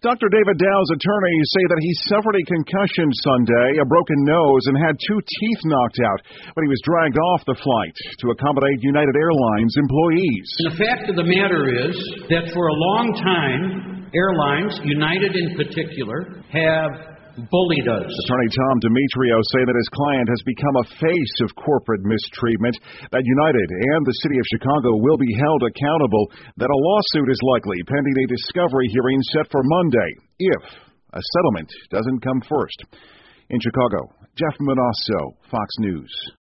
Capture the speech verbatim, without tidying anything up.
Doctor David Dow's attorneys say that he suffered a concussion Sunday, a broken nose, and had two teeth knocked out when he was dragged off the flight to accommodate United Airlines employees. The fact of the matter is that for a long time, airlines, United in particular, have bullied us. Attorney Tom Demetrio say that his client has become a face of corporate mistreatment, that United and the city of Chicago will be held accountable, that a lawsuit is likely pending a discovery hearing set for Monday if a settlement doesn't come first. In Chicago, Jeff Manasso, Fox News.